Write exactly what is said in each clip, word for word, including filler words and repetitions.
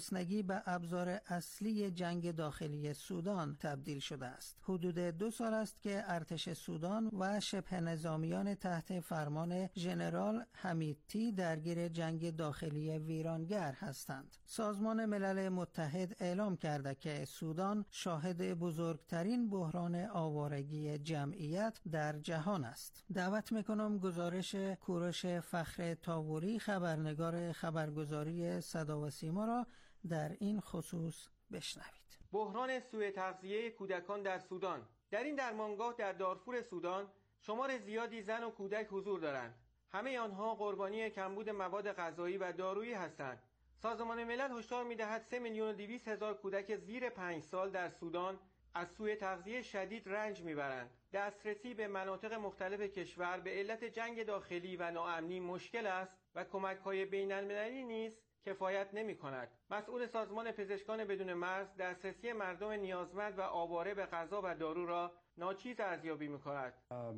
گرسنگی به ابزار اصلی جنگ داخلی سودان تبدیل شده است. حدود دو سال است که ارتش سودان و شبه نظامیان تحت فرمان ژنرال حمیدتی درگیر جنگ داخلی ویرانگر هستند. سازمان ملل متحد اعلام کرده که سودان شاهد بزرگترین بحران آوارگی جمعیت در جهان است. دعوت میکنم گزارش کوروش فخر تاوری، خبرنگار خبرگزاری صدا و سیما را در این خصوص بشنوید. بحران سوء تغذیه کودکان در سودان. در این درمانگاه در دارفور سودان شمار زیادی زن و کودک حضور دارند. همه آنها قربانی کمبود مواد غذایی و دارویی هستند. سازمان ملل هشدار می‌دهد سه میلیون و دویست هزار کودک زیر پنج سال در سودان از سوء تغذیه شدید رنج میبرند. دسترسی به مناطق مختلف کشور به علت جنگ داخلی و ناامنی مشکل است و کمک‌های بین‌المللی نیز کفایت نمی‌کند. مسئول سازمان پزشکان بدون مرز دسترسی مردم نیازمند و آواره به غذا و دارو را ناچیز ارزیابی می‌کند.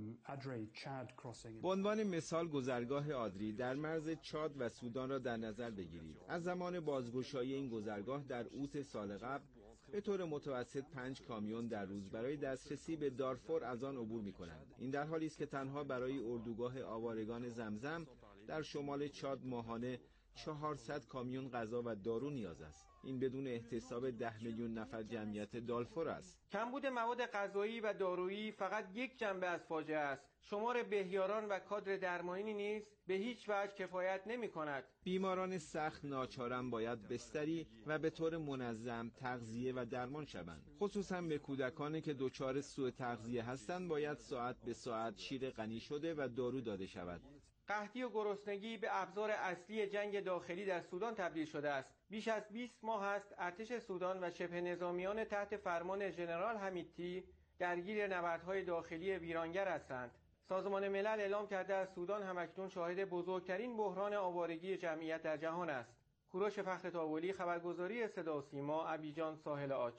به عنوان مثال گذرگاه آدری در مرز چاد و سودان را در نظر بگیرید. از زمان بازگشایی این گذرگاه در اوت سال قبل به طور متوسط پنج کامیون در روز برای دسترسی به دارفور از آن عبور می‌کنند. این در حالی است که تنها برای اردوگاه آوارگان زمزم در شمال چاد ماهانه چهارصد کامیون غذا و دارو نیاز است. این بدون احتساب ده میلیون نفر جمعیت دارفور است. کمبود مواد غذایی و دارویی فقط یک جنبه از فاجعه است. شمار بهیاران و کادر درمانی نیز به هیچ وجه کفایت نمی کند. بیماران سخت ناچارن باید بستری و به طور منظم تغذیه و درمان شوند. خصوصا به کودکانی که دچار سوء تغذیه هستند باید ساعت به ساعت شیر غنی شده و دارو داده شود. قحطی و گرسنگی به ابزار اصلی جنگ داخلی در سودان تبدیل شده است. بیش از بیست ماه است ارتش سودان و شبه نظامیان تحت فرمان ژنرال حمیدتی درگیر نبردهای داخلی ویرانگر هستند. سازمان ملل اعلام کرده است سودان همکنون شاهد بزرگترین بحران آوارگی جمعیت در جهان است. کوروش فخر تاولی، خبرگزاری صدا و سیما، ابیجان، ساحل عاج.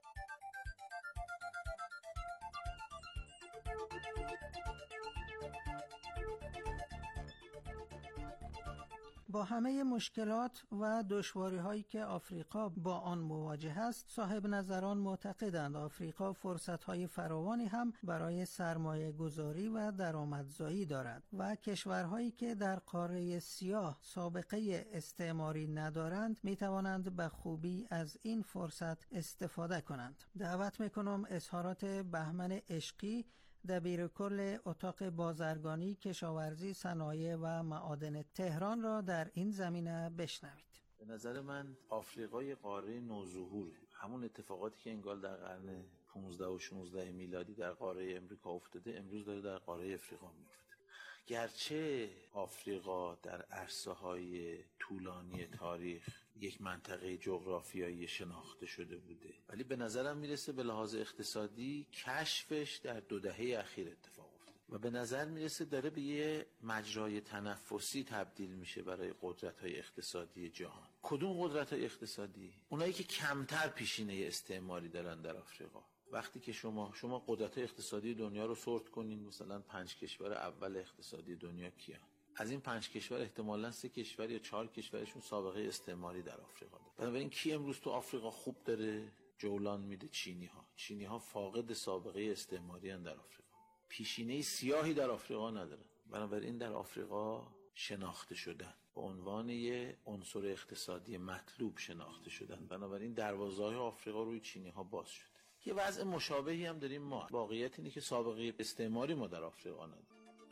با همه مشکلات و دشواری‌هایی که آفریقا با آن مواجه است، صاحب نظران معتقدند آفریقا فرصت‌های فراوانی هم برای سرمایه گذاری و درآمدزایی دارد و کشورهایی که در قاره سیاه سابقه استعماری ندارند می‌توانند به خوبی از این فرصت استفاده کنند. دعوت می‌کنم اظهارات بهمن عشقی، دبیر کل اتاق بازرگانی، کشاورزی، صنایع و معادن تهران را در این زمینه بشنوید. به نظر من آفریقای قاره نوظهوره. همون اتفاقاتی که انگار در قرن پانزده و شانزده میلادی در قاره امریکا افتاده امروز داره در قاره افریقا میفته. گرچه آفریقا در عرصه‌های طولانی تاریخ یک منطقه جغرافیایی شناخته شده بوده، ولی به نظرم میرسه به لحاظ اقتصادی کشفش در دو دهه اخیر اتفاق افتاده و به نظر میرسه داره به یه مجرای تنفسی تبدیل میشه برای قدرت‌های اقتصادی جهان. کدوم قدرت‌های اقتصادی؟ اونایی که کمتر پیشینه استعماری دارن در آفریقا. وقتی که شما شما قدرت اقتصادی دنیا رو سورت کنین، مثلا پنج کشور اول اقتصادی دنیا کیان؟ از این پنج کشور احتمالاً سه کشور یا چهار کشورشون سابقه استعماری در آفریقا داره. بنابراین کی امروز تو آفریقا خوب داره جولان میده؟ چینی ها. چینی ها فاقد سابقه استعماری ان در آفریقا. پیشینه سیاهی در آفریقا ندارن. بنابراین در آفریقا شناخته شدن به عنوان یه عنصر اقتصادی مطلوب شناخته شدن. بنابراین دروازه‌های آفریقا روی چینی ها باز شده. یه وضع مشابهی هم داریم ما. واقعیت اینه که سابقه استعماری ما در آفریقا نداریم.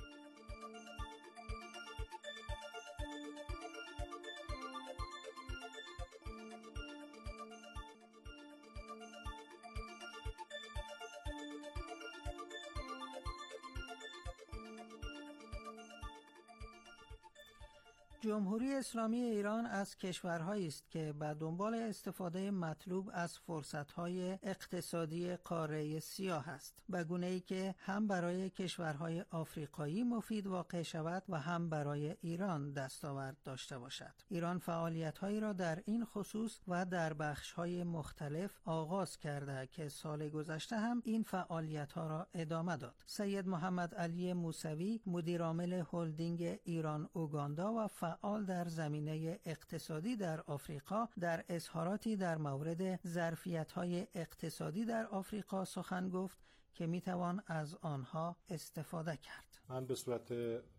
جمهوری اسلامی ایران از کشورهایی است که به دنبال استفاده مطلوب از فرصت‌های اقتصادی قاره سیاه است، به گونه‌ای که هم برای کشورهای آفریقایی مفید واقع شود و هم برای ایران دستاورد داشته باشد. ایران فعالیت‌هایی را در این خصوص و در بخش‌های مختلف آغاز کرده که سال گذشته هم این فعالیت‌ها را ادامه داد. سید محمد علی موسوی، مدیر عامل هلدینگ ایران اوگاندا و فعال در زمینه اقتصادی در آفریقا در اظهاراتی در مورد ظرفیت‌های اقتصادی در آفریقا سخن گفت که میتوان از آنها استفاده کرد. من به صورت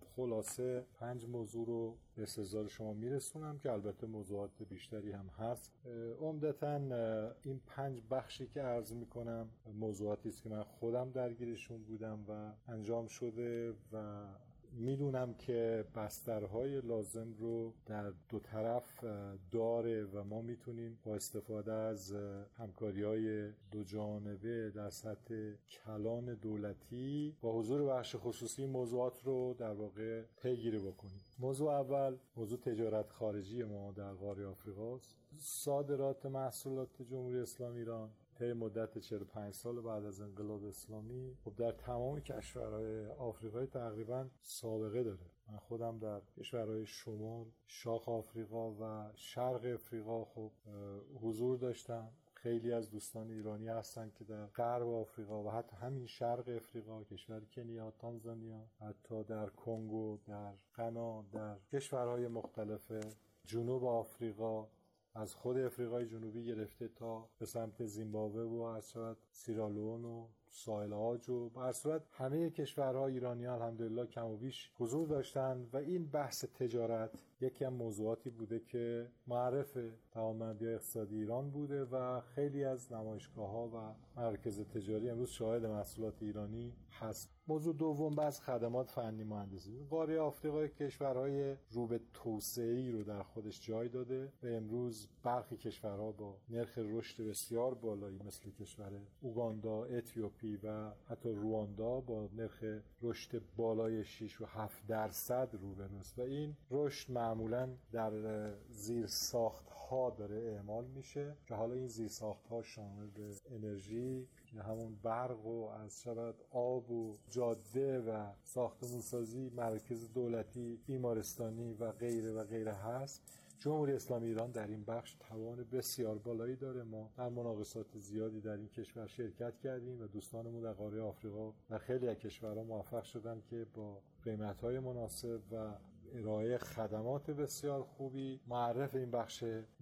خلاصه پنج موضوع رو به استحضار شما میرسونم که البته موضوعات بیشتری هم هست. عمدتاً این پنج بخشی که عرض میکنم موضوعاتی است که من خودم درگیرشون بودم و انجام شده و میدونم که بسترهای لازم رو در دو طرف داره و ما میتونیم با استفاده از همکاری‌های دو جانبه در سطح کلان دولتی با حضور بخش خصوصی موضوعات رو در واقع پیگیری بکنیم. موضوع اول موضوع تجارت خارجی ما در قاره آفریقاست. صادرات محصولات جمهوری اسلامی ایران طی مدت چهل و پنج سال بعد از انقلاب اسلامی خب در تمام کشورهای آفریقای تقریبا سابقه داره. من خودم در کشورهای شمال، شاخ آفریقا و شرق آفریقا خب حضور داشتم. خیلی از دوستان ایرانی هستن که در غرب آفریقا و حتی همین شرق آفریقا، کشور کنیا، تانزانیا، حتی در کنگو، در غنا، در کشورهای مختلف جنوب آفریقا، از خود آفریقای جنوبی گرفته تا به سمت زیمبابوه و از شود سیرالئون و ساحل عاج و به هر صورت همه کشورها ایرانیان الحمدلله کم و بیش حضور داشتند و این بحث تجارت یکی از موضوعاتی بوده که معرف توانمندی اقتصادی ایران بوده و خیلی از نمایشگاه‌ها و مراکز تجاری امروز شاهد محصولات ایرانی هست. موضوع دوم بحث خدمات فنی مهندسی. قاره آفریقا کشورهای رو به توسعه‌ای رو در خودش جای داده و امروز برخی کشورها با نرخ رشد بسیار بالایی مثل کشور اوگاندا، اتیوپی و حتی رواندا با نرخ رشد بالای شش و هفت درصد روبروست و این رشد معمولاً در زیر ساخت‌ها داره اعمال میشه که حالا این زیر ساخت‌ها شامل به انرژی که همون برق و از شود آب و جاده و ساختمان‌سازی، مرکز دولتی، بیمارستانی و غیره و غیره هست. جمهوری اسلامی ایران در این بخش توان بسیار بالایی داره. ما در مناقصات زیادی در این کشور شرکت کردیم و دوستانمون در قاره آفریقا و خیلی از کشورها موفق شدن که با قیمت‌های مناسب و ارائه خدمات بسیار خوبی معرف این بخش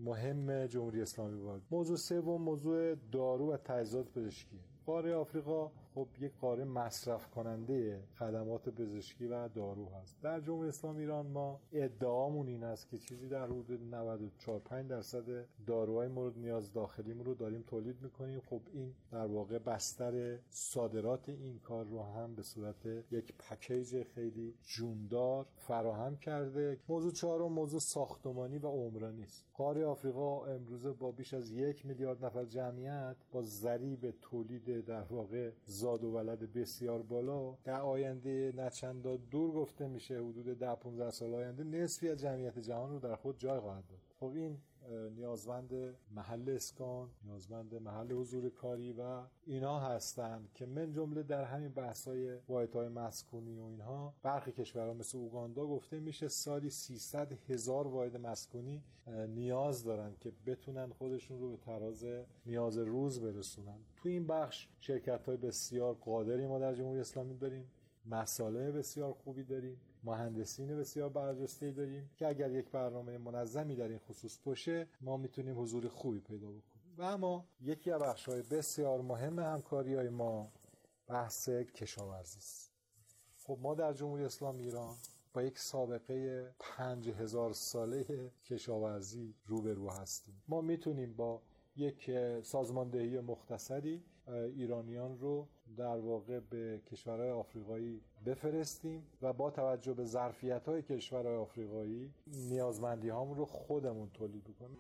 مهم جمهوری اسلامی بود. موضوع سوم موضوع دارو و تجهیزات پزشکی. قاره آفریقا خب یک قاره مصرف کننده خدمات پزشکی و دارو هست. در جمهوری اسلامی ایران ما ادعامون این است که چیزی در حدود نود و چهار پنج درصد داروهای مورد نیاز داخلیمون رو داریم تولید میکنیم. خب این در واقع بستر صادرات این کار رو هم به صورت یک پکیج خیلی جوندار فراهم کرده. موضوع چهارم موضوع ساختمانی و عمرانی است. قاره آفریقا امروزه با بیش از یک میلیارد نفر جمعیت با ضریب تولید در واقع زاد و ولد بسیار بالا در آینده نچندان دور گفته میشه حدود ده پانزده سال آینده نصفی از جمعیت جهان رو در خود جای خواهد داد. خب این نیازمند محل اسکان، نیازمند محل حضور کاری و اینا هستن که من جمله در همین بحث‌های واحدهای مسکونی و اینها برخی کشورها مثل اوگاندا گفته میشه سالی سیصد هزار واحد مسکونی نیاز دارن که بتونن خودشون رو به تراز نیاز روز برسونن. تو این بخش شرکت‌های بسیار قادری ما در جمهوری اسلامی داریم، مسائل بسیار خوبی داریم، مهندسین بسیار برجسته‌ای داریم که اگر یک برنامه منظمی در این خصوص باشه ما میتونیم حضور خوبی پیدا بکنیم. و اما یکی از بخش‌های بسیار مهم همکاری‌های ما بحث کشاورزی است. خب ما در جمهوری اسلامی ایران با یک سابقه پنج هزار ساله کشاورزی روبرو هستیم. ما میتونیم با یک سازماندهی مختصری ایرانیان رو در واقع به کشورهای آفریقایی بفرستیم و با توجه به ظرفیت‌های کشورهای آفریقایی نیازمندی هامون رو خودمون تولید کنیم.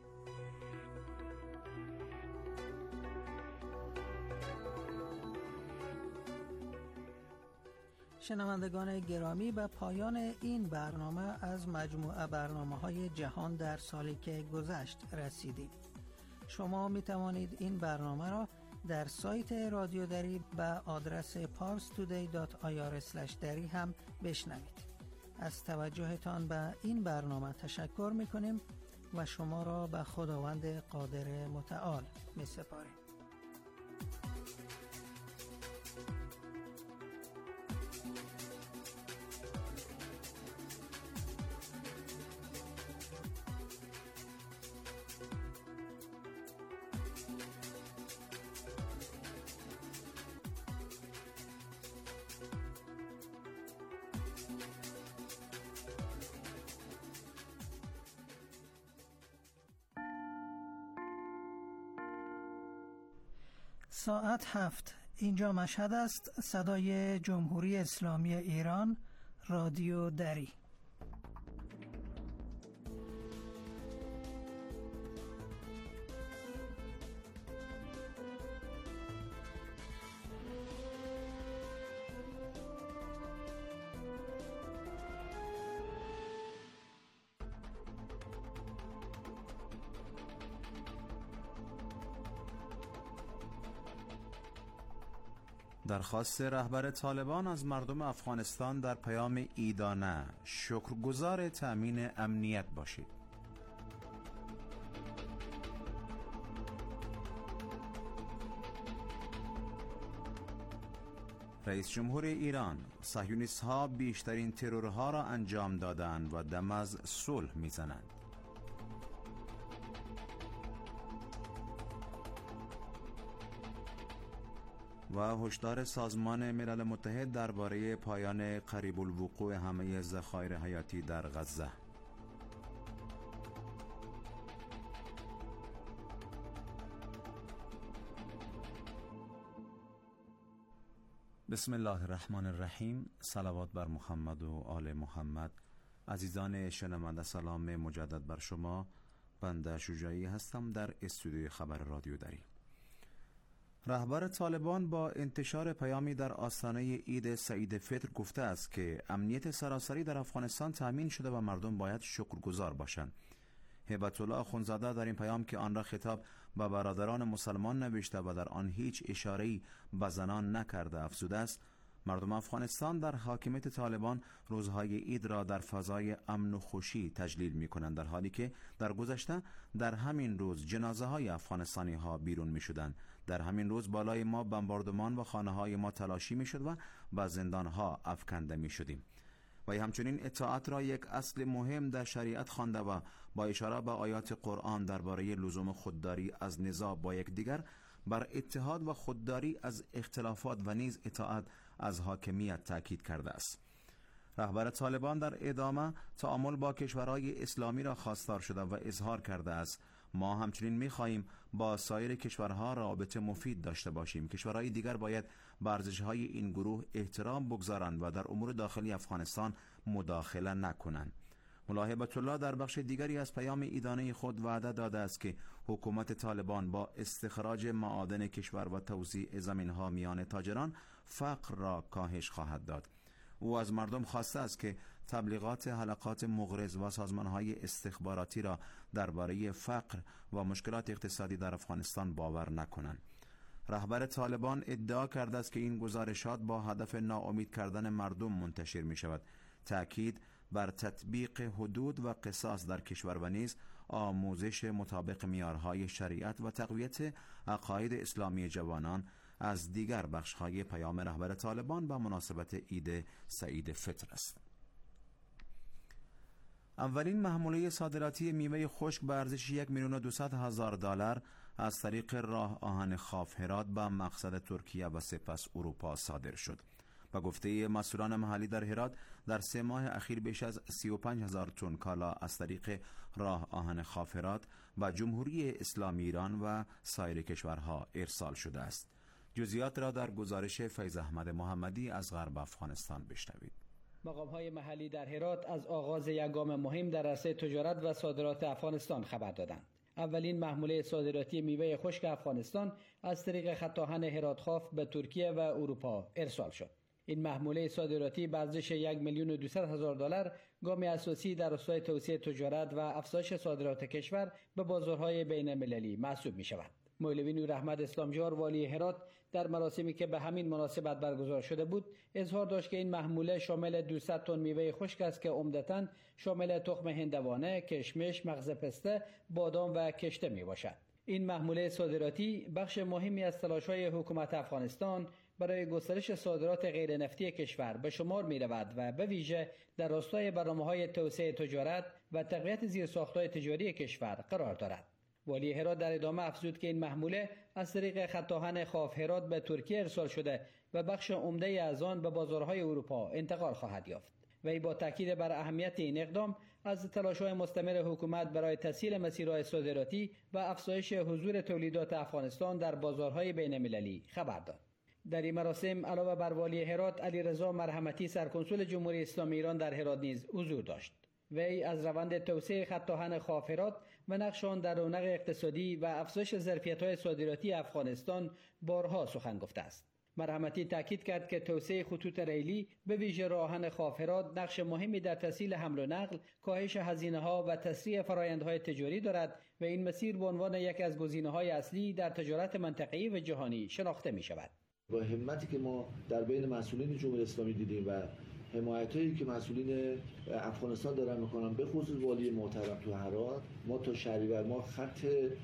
شنوندگان گرامی، به پایان این برنامه از مجموعه برنامه‌های جهان در سالی که گذشت رسیدیم. شما می توانید این برنامه را در سایت رادیو دری به آدرس پارس تودی دات آی آر اسلش دری هم بشنوید. از توجهتان به این برنامه تشکر می کنیم و شما را به خداوند قادر متعال می سپاریم. ساعت هفت. اینجا مشهد است. صدای جمهوری اسلامی ایران، رادیو دری. درخواست رهبر طالبان از مردم افغانستان در پیام عیدانه: شکرگزار تأمین امنیت باشید. رئیس جمهور ایران: صهیونیست ها بیشترین ترورها را انجام دادند و دم از صلح میزنند. و هشدار سازمان ملل متحد درباره پایان قریب الوقوع همه ذخایر حیاتی در غزه. بسم الله الرحمن الرحیم. صلوات بر محمد و آل محمد. عزیزان شنونده، سلام مجدد بر شما. بنده شجاعی هستم در استودیوی خبر رادیو دری. رهبر طالبان با انتشار پیامی در آستانه عید سعید فطر گفته است که امنیت سراسری در افغانستان تامین شده و مردم باید شکرگزار باشند. هیبت الله اخوندزاده در این پیام که آن را خطاب به برادران مسلمان نوشته و در آن هیچ اشاره‌ای به زنان نکرده افزوده است: مردم افغانستان در حاکمیت طالبان روزهای عید را در فضای امن و خوشی تجلیل می کنند، در حالی که در گذشته در همین روز جنازه های افغانستانی ها بیرون می شدند. در همین روز بالای ما بمباردمان و خانه های ما تلاشی می شد و به زندان ها افکنده می شدیم. و همچنین اطاعت را یک اصل مهم در شریعت خوانده و با اشاره به آیات قرآن درباره لزوم خودداری از نزاع با یکدیگر، بر اتحاد و خودداری از اختلافات و نیز اطاعت از حاکمیت تاکید کرده است. رهبر طالبان در ادامه تعامل با کشورهای اسلامی را خواستار شده و اظهار کرده است: ما همچنین می‌خواهیم با سایر کشورها رابطه مفید داشته باشیم. کشورهای دیگر باید به ارزش‌های این گروه احترام بگذارند و در امور داخلی افغانستان مداخله نکنند. ملا هیبت الله در بخش دیگری از پیام عیدانه خود وعده داده است که حکومت طالبان با استخراج معادن کشور و توزیع زمین‌ها میان تاجران فقر را کاهش خواهد داد. او از مردم خواسته است که تبلیغات حلقات مغرض و سازمان‌های استخباراتی را درباره فقر و مشکلات اقتصادی در افغانستان باور نکنند. رهبر طالبان ادعا کرده است که این گزارشات با هدف ناامید کردن مردم منتشر می شود. تأکید بر تطبیق حدود و قصاص در کشور و نیز آموزش مطابق معیارهای شریعت و تقویت عقاید اسلامی جوانان از دیگر بخش‌های پیام رهبر طالبان به مناسبت عید سعید فطر است. اولین محموله صادراتی میوه خشک به ارزش یک میلیون و دویست هزار دلار از طریق راه آهن خاف هرات به مقصد ترکیه و سپس اروپا صادر شد. به گفته مسئولان محلی در هرات، در سه ماه اخیر بیش از سی و پنج هزار تن کالا از طریق راه آهن خاف هرات به جمهوری اسلامی ایران و سایر کشورها ارسال شده است. جزئیات را در گزارش فیض احمد محمدی از غرب افغانستان بشنوید. مقام‌های محلی در هرات از آغاز یک گام مهم در عرصه تجارت و صادرات افغانستان خبر دادند. اولین محموله صادراتی میوه خشک افغانستان از طریق خط آهن هرات خاف به ترکیه و اروپا ارسال شد. این محموله صادراتی به ارزش یک میلیون و دویست هزار دلار گامی اساسی در راستای توسعه تجارت و افزایش صادرات کشور به بازارهای بین المللی محسوب می شود. مولوی نور احمد اسلامجار والی هرات در مراسمی که به همین مناسبت برگزار شده بود اظهار داشت که این محموله شامل دویست تن میوه خشک است که عمدتاً شامل تخم هندوانه، کشمش، مغز پسته، بادام و کشته می باشد. این محموله صادراتی بخش مهمی از تلاش‌های حکومت افغانستان برای گسترش صادرات غیر نفتی کشور به شمار می رود و به ویژه در راستای برنامه‌های توسعه تجارت و تقویت زیرساخت‌های تجاری کشور قرار دارد. والی هرات در ادامه افزود که این محموله از طریق خط آهن خاف هرات به ترکیه ارسال شده و بخش عمده از آن به بازارهای اروپا انتقال خواهد یافت. وی با تاکید بر اهمیت این اقدام از تلاش‌های مستمر حکومت برای تسهیل مسیرهای صادراتی و افزایش حضور تولیدات افغانستان در بازارهای بین‌المللی خبر داد. در این مراسم علاوه بر والی هرات، علیرضا مرحمتی سرکنسول جمهوری اسلامی ایران در هرات نیز حضور داشت. وی از روند توسعه خط آهن خاف هرات و نقش آن در رونق اقتصادی و افزایش ظرفیت‌های صادراتی افغانستان بارها سخن گفته است. مرحمتی تاکید کرد که توسعه خطوط ریلی به ویژه راه آهن خاف هرات نقش مهمی در تسهیل حمل و نقل، کاهش هزینه‌ها و تسریع فرآیندهای تجاری دارد و این مسیر به عنوان یکی از گزینه‌های اصلی در تجارت منطقه‌ای و جهانی شناخته می‌شود. با همتی که ما در بین مسئولین جمهوری اسلامی دیدیم و حمایتایی که مسئولین افغانستان دارن میکنن، به خصوص والی محترم تو هرات، ما تا شهریور ما خط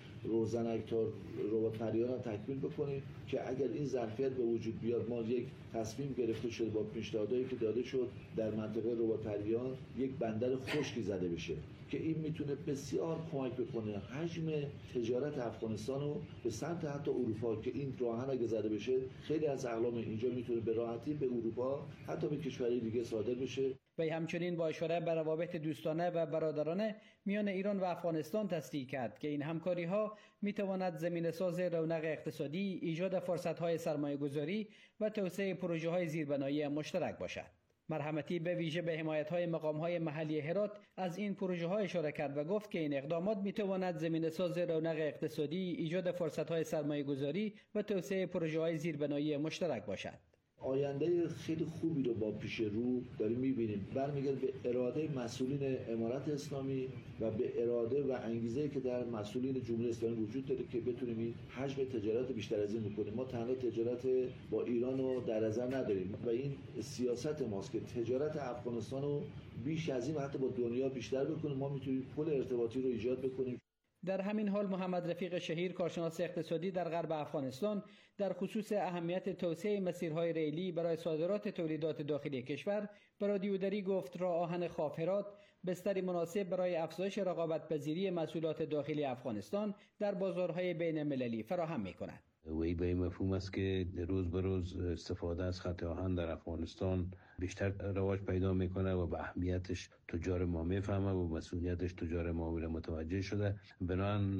روزنک تا رباط پریان رو تکمیل بکنیم که اگر این ظرفیت به وجود بیاد، ما یک تصمیم گرفته شده با پیشنهادایی که داده شد در منطقه رباط پریان یک بندر خشکی زده بشه که این میتونه بسیار کمک بکنه حجم تجارت افغانستان رو به سمت حتی اروپا، که این راهن اگه زده بشه خیلی از اقلام اینجا میتونه به راحتی به اروپا حتی به کشورهای دیگه صادر بشه. وی همچنین با اشاره به روابط دوستانه و برادرانه میان ایران و افغانستان تصدیق کرد که این همکاری‌ها می‌تواند زمینه‌ساز رونق اقتصادی، ایجاد فرصت‌های سرمایه‌گذاری و توسعه پروژه‌های زیربنایی مشترک باشد. مرحمتی به ویژه به حمایت‌های مقام‌های محلی هرات از این پروژه‌ها اشاره کرد و گفت که این اقدامات می‌تواند زمینه‌ساز رونق اقتصادی، ایجاد فرصت‌های سرمایه‌گذاری و توسعه پروژه‌های زیربنایی مشترک باشد. آینده خیلی خوبی رو با پیش رو داریم می‌بینیم. برمیگرده به اراده مسئولین امارت اسلامی و به اراده و انگیزه‌ای که در مسئولین جمهوری اسلامی وجود داره که بتونیم این حجم تجارت بیشتر از این بکنیم. ما تنها تجارت با ایران رو در نظر نداریم و این سیاست ماست که تجارت افغانستان رو بیش از این حتی با دنیا بیشتر بکنیم. ما می‌تونیم پل ارتباطی رو ایجاد بکنیم. در همین حال محمد رفیق شهیر، کارشناس اقتصادی در غرب افغانستان، در خصوص اهمیت توسعه مسیرهای ریلی برای صادرات تولیدات داخلی کشور به رادیو دری گفت راه آهن خاف هرات بستری مناسب برای افزایش رقابت‌پذیری محصولات داخلی افغانستان در بازارهای بین‌المللی فراهم می‌کند. وی به مفهوم است که روز به روز استفاده از خط آهن در افغانستان بیشتر رواج پیدا میکنه و به اهمیتش تجار ما میفهمه و مسئولیتش تجار ما متوجه شده. بنابراین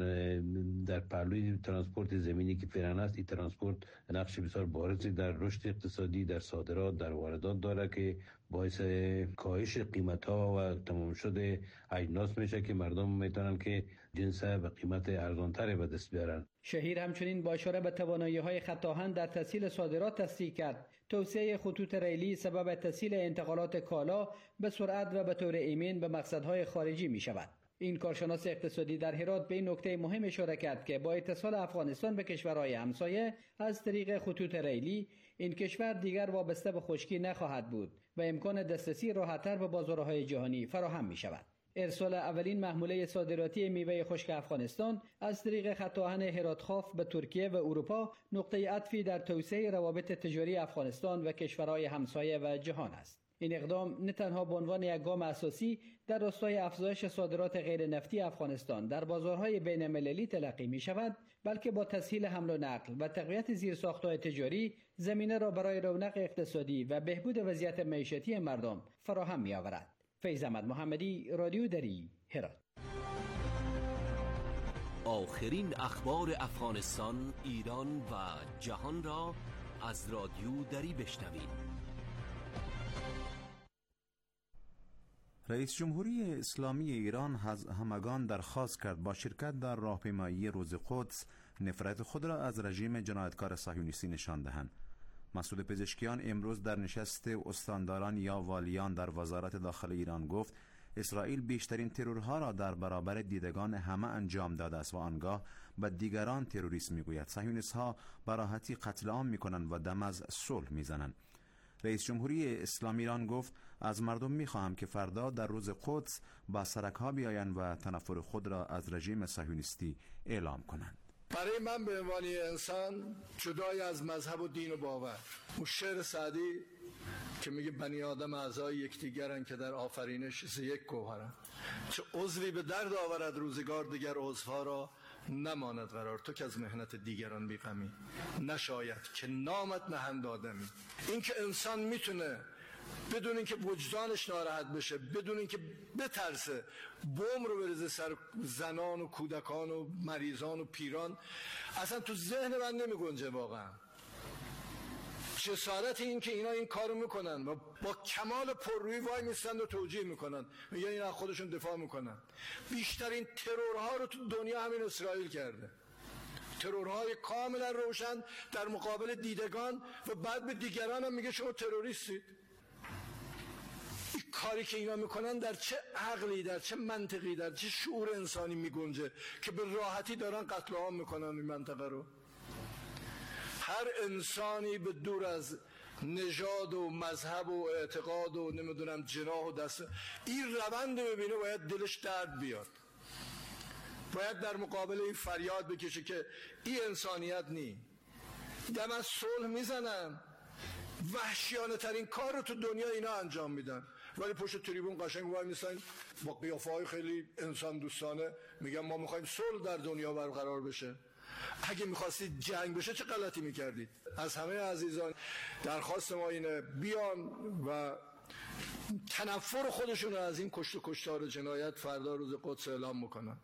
در پهلوی ترانسپورت زمینی که فعلا است، این ترانسپورت نقش بسیار بارزی در رشد اقتصادی، در صادرات، در واردات داره که باعث کاهش قیمت‌ها و تمام شده اجناس میشه که مردم میتونن که جنس به قیمت ارزان‌تری به دست بیارن. شهیر همچنین با اشاره به توانایی‌های خط آهن در تسهیل صادرات تصدیق کرد توسعه خطوط ریلی سبب تسهیل انتقالات کالا به سرعت و به طور ایمن به مقصدهای خارجی می شود. این کارشناس اقتصادی در هرات به این نکته مهم اشاره کرد که با اتصال افغانستان به کشورهای همسایه از طریق خطوط ریلی، این کشور دیگر وابسته به خشکی نخواهد بود و امکان دسترسی راحت‌تر به بازارهای جهانی فراهم می شود. ارسال اولین محموله صادراتی میوه خشک افغانستان از طریق خط آهن هرات خاف به ترکیه و اروپا نقطه عطفی در توسعه روابط تجاری افغانستان و کشورهای همسایه و جهان است. این اقدام نه تنها به عنوان یک گام اساسی در راستای افزایش صادرات غیر نفتی افغانستان در بازارهای بین‌المللی تلقی می شود، بلکه با تسهیل حمل و نقل و تقویت زیرساخت‌های تجاری زمینه را برای رونق اقتصادی و بهبود وضعیت معیشتی مردم فراهم می آورد. فیض احمد محمدی، رادیو دری، هرات. آخرین اخبار افغانستان، ایران و جهان را از رادیو دری بشنوید. رئیس جمهوری اسلامی ایران از همگان درخواست کرد با شرکت در راهپیمایی روز قدس نفرت خود را از رژیم جنایتکار صهیونیستی نشان دهند. مسئول پزشکیان امروز در نشست استانداران یا والیان در وزارت داخل ایران گفت اسرائیل بیشترین ترورها را در برابر دیدگان همه انجام داده است و آنگاه به دیگران تروریست میگوید. صهیونیست‌ها به راحتی قتل عام میکنند و دم از صلح میزنند. رئیس جمهوری اسلامی ایران گفت از مردم میخواهم که فردا در روز قدس با سرک‌ها بیایند و تنفر خود را از رژیم صهیونیستی اعلام کنند. برای من به عنوان انسان جدای از مذهب و دین و باور، اون شعر سعدی که میگه بنی آدم اعضای یکدیگرند که در آفرینش ز یک گوهرند، چه عضوی به درد آورد روزگار دیگر عضوها را نماند قرار، تو که از مهنت دیگران بیغمی نشاید که نامت نهند آدمی. این که انسان میتونه بدون اینکه وجدانش ناراحت بشه، بدون اینکه بترسه بمب رو بریزه سر زنان و کودکان و مریضان و پیران، اصلا تو ذهن من نمیگنجه واقعا. جسارت این که اینا این کارو میکنن و با کمال پررویی وای میستند و توجیه میکنن، میگن این از خودشون دفاع میکنن. بیشترین ترورها رو تو دنیا همین اسرائیل کرده، ترورهای کاملا روشن در مقابل دیدگان و بعد به دیگران هم میگه شما تروریستید. این کاری که اینا میکنن در چه عقلی، در چه منطقی، در چه شعور انسانی میگنجه که به راحتی دارن قتل عام میکنن این منطقه رو؟ هر انسانی به دور از نژاد و مذهب و اعتقاد و نمیدونم جناح و دست این روند ببینه باید دلش درد بیاد، باید در مقابل این فریاد بکشه که این انسانیت نی. دم از صلح میزنن، وحشیانه ترین کار رو تو دنیا اینا انجام میدن، ولی پشت تریبون قشنگ وای میسن با قیافه های خیلی انسان دوستانه میگن ما میخوایم صلح در دنیا برقرار بشه. اگه میخواستید جنگ بشه چه غلطی میکردید؟ از همه عزیزان درخواست ما اینه بیان و تنفر خودشون از این کشت و کشتار و جنایت فردا روز قدس اعلام میکنن.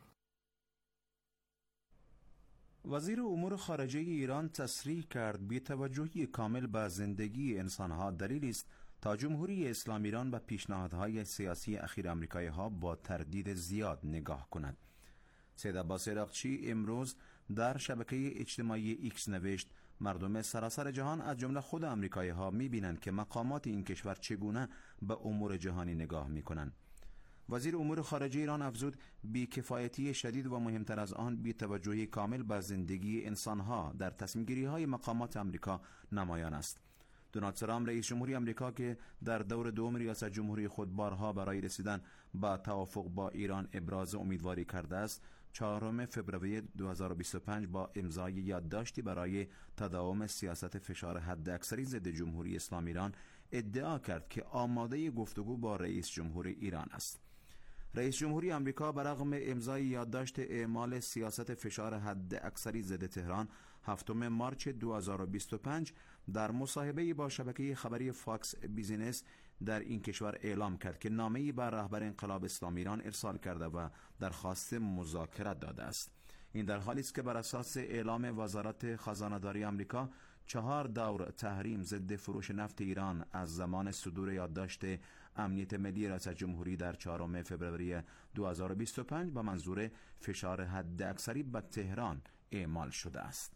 وزیر امور خارجه ایران تصریح کرد بی‌توجهی کامل به زندگی انسانها دلیلی است تا جمهوری اسلامی ایران به پیشنهادهای سیاسی اخیر آمریکایی ها با تردید زیاد نگاه کند. سید عباس عراقچی امروز در شبکه اجتماعی ایکس نوشت مردم سراسر جهان از جمله خود آمریکایی ها می بینند که مقامات این کشور چگونه به امور جهانی نگاه می کنند. وزیر امور خارجه ایران افزود بی‌کفایتی شدید و مهمتر از آن بی‌توجهی کامل به زندگی انسانها در تصمیم‌گیری های مقامات آمریکا نمایان است. دونالد ترامپ رئیس جمهوری آمریکا که در دور دوم ریاست جمهوری خود بارها برای رسیدن به توافق با ایران ابراز امیدواری کرده است، چهارم فوریه دو هزار و بیست و پنج با امضای یادداشتی برای تداوم سیاست فشار حداکثری ضد جمهوری اسلامی ایران ادعا کرد که آماده گفتگو با رئیس جمهوری ایران است. رئیس جمهوری آمریکا برغم امضای یادداشت اعمال سیاست فشار حداکثری ضد تهران هفتم مارس دو هزار و بیست و پنج در مصاحبه با شبکه خبری فاکس بیزینس در این کشور اعلام کرد که نامه‌ای بر رهبر انقلاب اسلامی ایران ارسال کرده و درخواست مذاکرت داده است. این در حالی است که بر اساس اعلام وزارت خزانه‌داری آمریکا چهار دور تحریم ضد فروش نفت ایران از زمان صدور یادداشت امنیت ملی ریاست جمهوری در چهارم فوریه دو هزار و بیست و پنج به منظور فشار حداکثری به تهران اعمال شده است.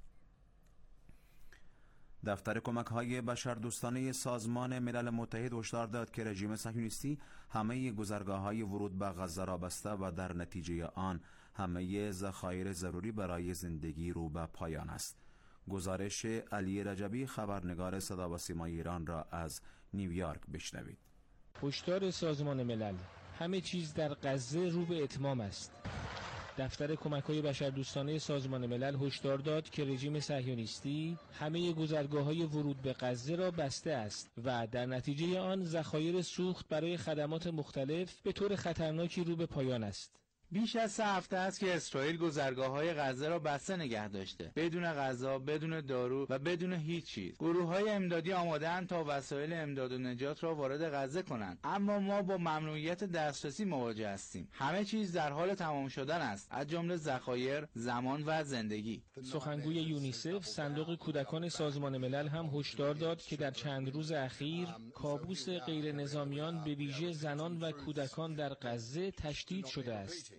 دفتر کمک‌های بشردوستانه سازمان ملل متحد هشدار داد که رژیم صهیونیستی همه گذرگاه‌های ورود به غزه را بسته و در نتیجه آن همه ذخایر ضروری برای زندگی رو به پایان است. گزارش علی رجبی خبرنگار صدا و سیمای ایران را از نیویورک بشنوید. هشدار سازمان ملل: همه چیز در غزه رو به اتمام است. دفتر کمک‌های بشردوستانه سازمان ملل هشدار داد که رژیم صهیونیستی همه گذرگاه‌های ورود به غزه را بسته است و در نتیجه آن ذخایر سوخت برای خدمات مختلف به طور خطرناکی رو به پایان است. بیش از سه هفته است که اسرائیل گذرگاه‌های غزه را بسته نگه داشته. بدون غذا، بدون دارو و بدون هیچ چیز. گروه‌های امدادی آماده‌اند تا وسایل امداد و نجات را وارد غزه کنند. اما ما با ممنوعیت دسترسی مواجه هستیم. همه چیز در حال تمام شدن است، از جمله ذخایر، زمان و زندگی. سخنگوی یونیسف، صندوق کودکان سازمان ملل هم هشدار داد که در چند روز اخیر کابوس غیر نظامیان به ویژه زنان و کودکان در غزه تشدید شده است.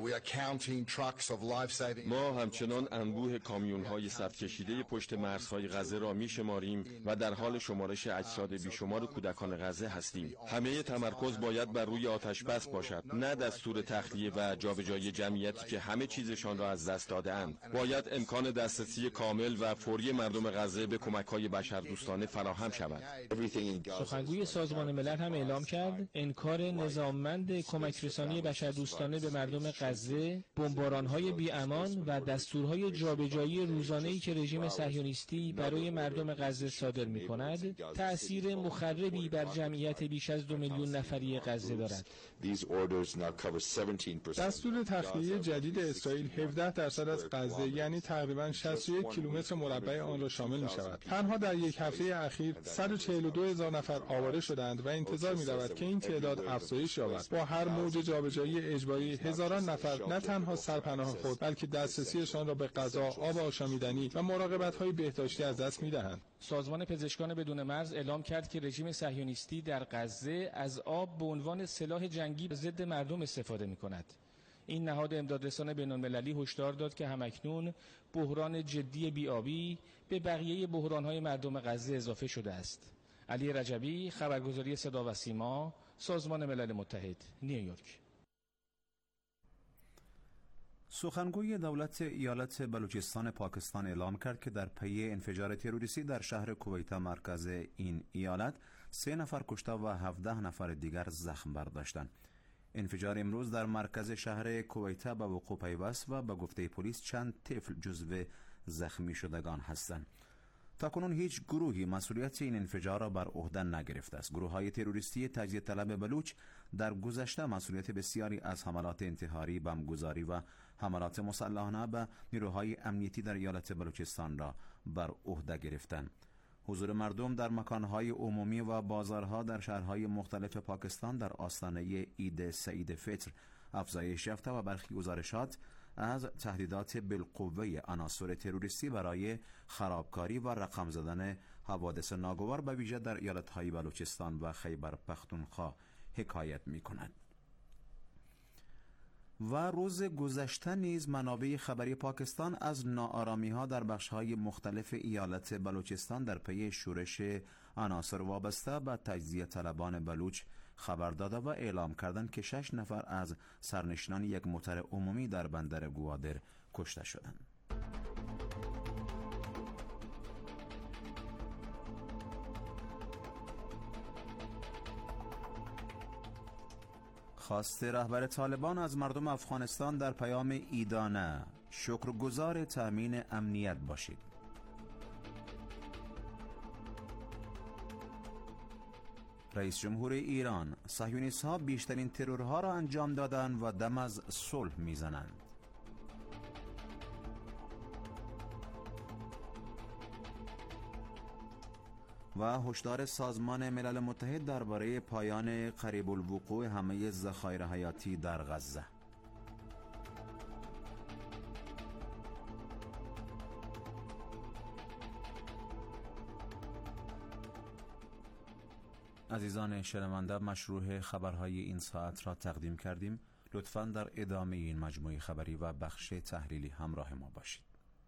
ما همچنان انبوه کامیون‌های صف‌کشیده پشت مرزهای غزه را می‌شماریم و در حال شمارش اجساد بیشمار کودکان غزه هستیم. همه تمرکز باید بر روی آتش بس باشد، نه دستور تخلیه و جابجایی جمعیتی که همه چیزشان را از دست داده‌اند. باید امکان دسترسی کامل و فوری مردم غزه به کمک‌های بشردوستانه فراهم شود. سخنگوی سازمان ملل هم اعلام کرد انکار نظاممند کمک رسانی بشردوستانه به مردم مردم غزه، بمباران‌های بی‌امان و دستورهای جابجایی روزانه‌ای که رژیم صهیونیستی برای مردم غزه صادر می‌کند، تأثیر مخربی بر جمعیت بیش از دو میلیون نفری غزه دارد. دستور تخلیه جدید اسرائیل هفده درصد از غزه یعنی تقریباً شصت و یک کیلومتر مربع آن را شامل می‌شود. تنها در یک هفته اخیر صد و چهل و دو هزار نفر آواره شدند و انتظار می‌رود که این تعداد افزایش یابد. با هر موج جابجایی اجباری هزاران نفر نه تنها سرپناه خود بلکه دسترسیشان را به غذا، آب آشامیدنی و مراقبت‌های بهداشتی از دست می‌دهند. سازمان پزشکان بدون مرز اعلام کرد که رژیم صهیونیستی در غزه از آب به عنوان سلاح جنگی ضد مردم استفاده می‌کند. این نهاد امدادرسان بین‌المللی هشدار داد که همکنون بحران جدی بی‌آبی به بقیه بحران‌های مردم غزه اضافه شده است. علی رجبی، خبرگزاری صدا و سیما، سازمان ملل متحد، نیویورک. سخنگوی دولت ایالت بلوچستان پاکستان اعلام کرد که در پی انفجار تروریستی در شهر کویتا مرکز این ایالت سه نفر کشته و هفده نفر دیگر زخم برداشتند. انفجار امروز در مرکز شهر کویتا به وقوع پیوست و به گفته پلیس چند طفل جزو زخمی شدگان هستند. تاکنون هیچ گروهی مسئولیت این انفجار را بر عهده نگرفته است. گروه‌های تروریستی تجزیه طلب بلوچ در گذشته مسئولیت بسیاری از حملات انتحاری، بمبگذاری و حملات مسلحانه به نیروهای امنیتی در ایالت بلوچستان را بر عهده گرفتند. حضور مردم در مکانهای عمومی و بازارها در شهرهای مختلف پاکستان در آستانه عید سعید فطر افزایش یافته و برخی گزارشات از تهدیدات بالقوه عناصر تروریستی برای خرابکاری و رقم زدن حوادث ناگوار به ویژه در ایالت‌های بلوچستان و خیبر پختونخوا حکایت می‌کند. و روز گذشته نیز منابع خبری پاکستان از ناآرامی‌ها در بخش‌های مختلف ایالت بلوچستان در پی شورش عناصر وابسته به تجزیه طلبان بلوچ خبر داده و اعلام کردند که شش نفر از سرنشینان یک موتر عمومی در بندر گوادر کشته شدند. خواست رهبر طالبان از مردم افغانستان در پیام عیدانه شکرگزار تأمین امنیت باشید. رئیس جمهور ایران: صهیونیست‌ها بیشترین ترورها را انجام دادند و دم از صلح میزنند. و هشدار سازمان ملل متحد درباره پایان قریب الوقوع همه ذخایر حیاتی در غزه. عزیزان شنونده، مشروع خبرهای این ساعت را تقدیم کردیم. لطفاً در ادامه این مجموعه خبری و بخش تحلیلی همراه ما باشید.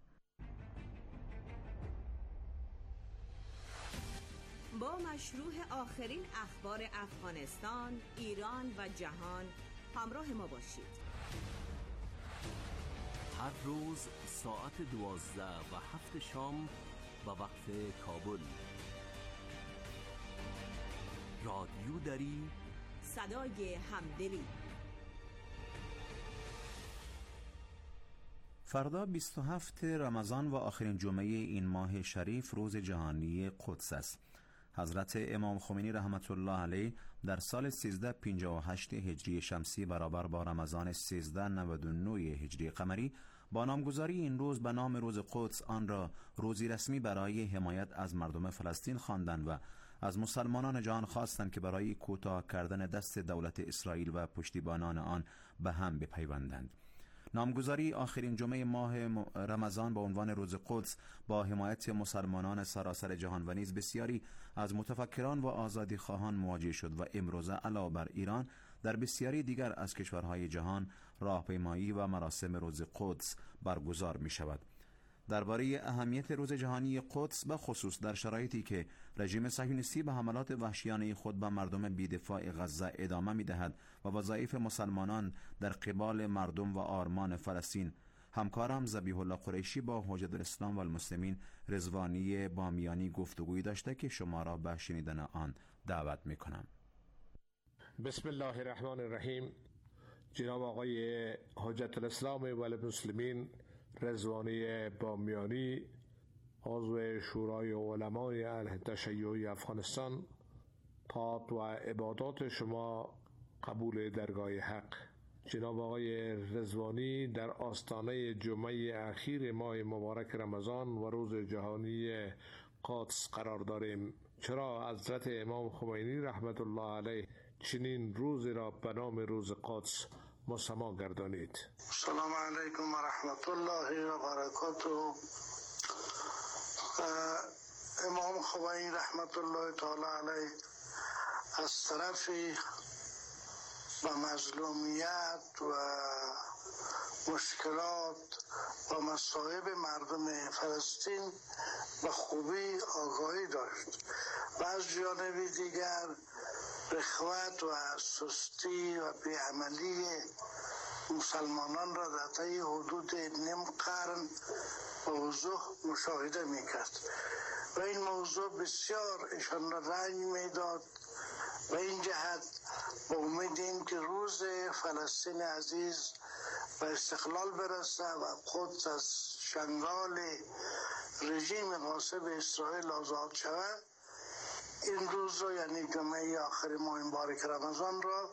با مشروع آخرین اخبار افغانستان، ایران و جهان همراه ما باشید. هر روز ساعت دوازده و هفت شام به وقت کابل. رادیو دری، صدای همدلی. فردا بیست و هفتم رمضان و آخرین جمعه این ماه شریف روز جهانی قدس است. حضرت امام خمینی رحمت الله علیه در سال سیزده پنجاه و هشت هجری شمسی برابر با رمضان سیزده نود و نه هجری قمری با نامگذاری این روز به نام روز قدس آن را روزی رسمی برای حمایت از مردم فلسطین خواندند و از مسلمانان جهان خواستند که برای کوتاه کردن دست دولت اسرائیل و پشتیبانان آن به هم بپیوندند. نامگذاری آخرین جمعه ماه رمضان با عنوان روز قدس با حمایت مسلمانان سراسر جهان و نیز بسیاری از متفکران و آزادی خواهان مواجه شد و امروزه علاوه بر ایران در بسیاری دیگر از کشورهای جهان راهپیمایی و مراسم روز قدس برگزار می شود. درباره اهمیت روز جهانی قدس به خصوص در شرایطی که رژیم صهیونیستی به حملات وحشیانه خود به مردم بی‌دفاع غزه ادامه می‌دهد و وظایف مسلمانان در قبال مردم و آرمان فلسطین، همکارم ذبیح الله قریشی با حجت الاسلام و المسلمین رضوانی بامیانی گفتگویی داشته که شما را به شنیدن آن دعوت می‌کنم. بسم الله الرحمن الرحیم. جناب آقای حجت الاسلام والمسلمین رضوانی بامیانی، عضو شورای علمای اهل تشیع افغانستان، طاعت و عبادات شما قبول درگاه حق. جناب آقای رضوانی، در آستانه جمعه اخیر ماه مبارک رمضان و روز جهانی قدس قرار داریم. چرا حضرت امام خمینی رحمت الله علیه چنین روزی را به نام روز قدس مسما گردانید؟ سلام علیکم و رحمت الله و برکاته. امام خمینی رحمت الله تعالی علیه از طرف و مظلومیت و مشکلات و مصائب مردم فلسطین به خوبی آگاهی داشت و از جانب دیگر رخوت و سستی و بیعملی مسلمانان را در طی حدود نیم قرن به وضوح مشاهده میکرد و این موضوع بسیار ایشان را رنج میداد و این جهت با امید این که روز فلسطین عزیز به استقلال برسه و قدس از شنگال رژیم غاصب اسرائیل آزاد شود، این روز رو یعنی جمعه آخر ماه مبارک رمضان را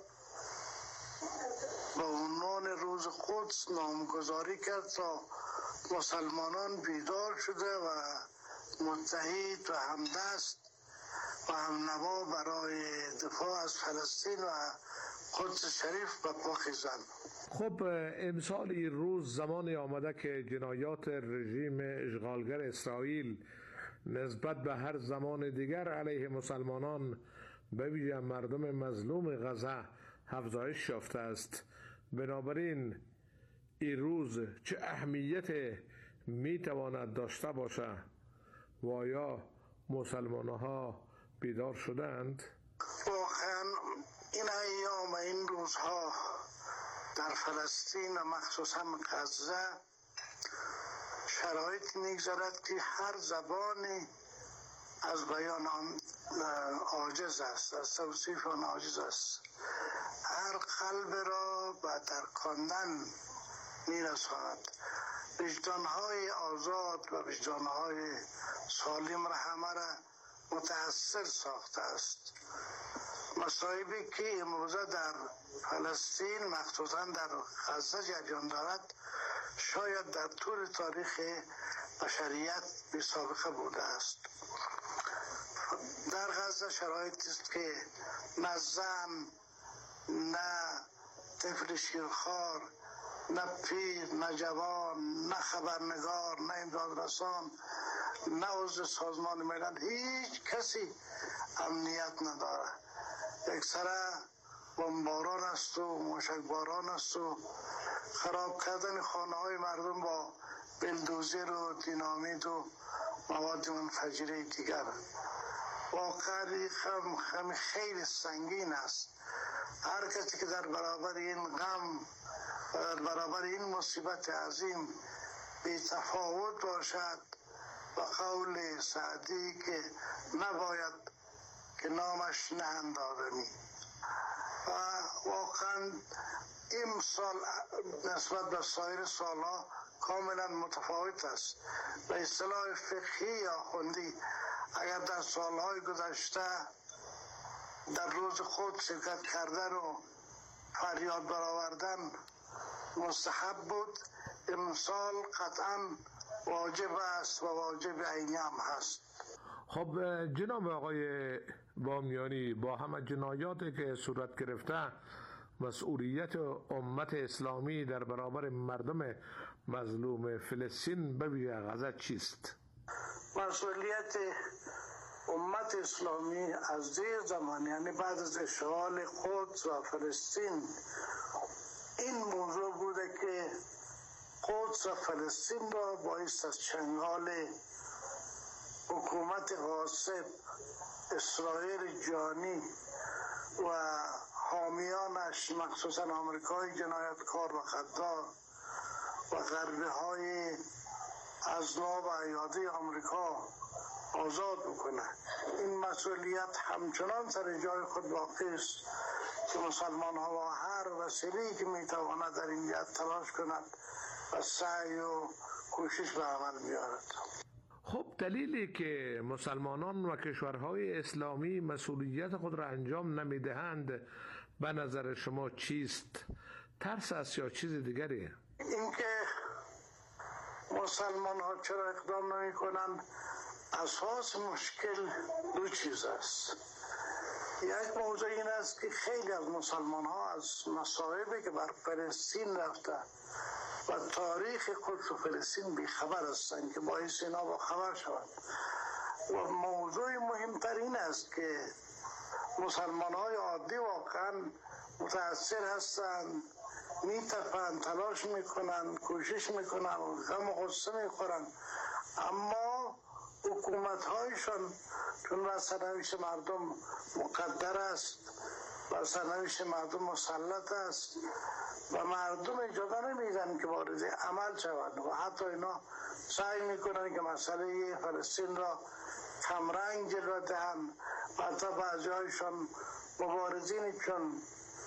با عنوان روز قدس نامگذاری کرد تا مسلمانان بیدار شده و متحد و همدست و همنوا برای دفاع از فلسطین و قدس شریف به پا خیزند. خب امسال این روز زمانی آمده که جنایات رژیم اشغالگر اسرائیل نسبت به هر زمان دیگر علیه مسلمانان به ویژه مردم مظلوم غزه افزایش یافته است. بنابراین این روز چه اهمیت میتواند داشته باشه و آیا مسلمان‌ها بیدار شدند؟ واقعا این ایام و این روزها در فلسطین و مخصوصا غزه شرایط میگذارد که هر زبانی از بیان آن عاجز است، از توصیف آن عاجز است. هر قلب را به ترکاندن میرساند. وجدانهای آزاد و وجدانهای سالم را همه را متأثر ساخته است. مصائبی که امروزه در فلسطین مخصوصا در غزه جریان دارد شاید در طول تاریخ بشریت بی سابقه بوده است. در غزه شرایطی است که نه زن، نه طفل شیرخوار، نه پیر، نه جوان، نه خبرنگار، نه امدادرسان، نه عضو سازمان ملل، هیچ کسی امنیت نداره. اکثر بمباران است و موشکباران است و خراب کردن خانه های مردم با بلدوزر و دینامیت و مواد منفجره دیگر. واقعی خم خم خیلی سنگین است. هر کسی که در برابر این غم و در برابر این مصیبت عظیم بی تفاوت باشد و قول سعدی که نباید که نامش نهند آدمی. و واقعا این سال نسبت به سایر سالها کاملا متفاوت است. به اصطلاح فقهی یا خوندی اگر در سالهای گذشته در روز خود شرکت کردن و فریاد برآوردن مستحب بود، امسال قطعا واجب است و واجب عینی هم هست. خب جناب آقای بامیانی، با همه جنایاتی که صورت گرفته مسئولیت امت اسلامی در برابر مردم مظلوم فلسطین به ویژه غزه چیست؟ مسئولیت امت اسلامی از دیر زمان، یعنی بعد از اشغال قدس و فلسطین، این موضوع بوده که قدس و فلسطین را باعث از چنگال حکومت غاصب اسرائیل جانی و حامیانش مخصوصا آمریکای جنایتکار و غدار و غربی های ازناب و ایاده آمریکا آزاد بکنه. این مسئولیت همچنان سر جای خود باقی است که مسلمان ها با هر وسیله‌ای که میتواند در این جهت تلاش کند و سعی و کوشش به عمل بیارد. خب دلیلی که مسلمانان و کشورهای اسلامی مسئولیت خود را انجام نمیدهند به نظر شما چیست؟ ترس است یا چیز دیگری؟ اینکه مسلمان ها چرا اقدام نمی کنند، اساس مشکل دو چیز است. یک موضوع این است که خیلی از مسلمان ها از مصائبی که بر فلسطین رفته و تاریخ قدس و فلسطین بیخبر هستند که باعث اینا با خبر شوند. و موضوع مهمتر این است که مسلمان های عادی واقعا متاثر هستند، میتپند، تلاش میکنند، کوشش میکنند، غم و غصه میخورند، اما حکومت هایشان چون بر سرنوشت مردم مقدر است، بر سرنوشت مردم مسلط است و مردم اجازه نمیدن که وارد عمل شوند و حتی اینا سعی میکنن که مسئله فلسطین را کمرنگ جلوه دهند و حتی بعضی هایشان مبارزین چون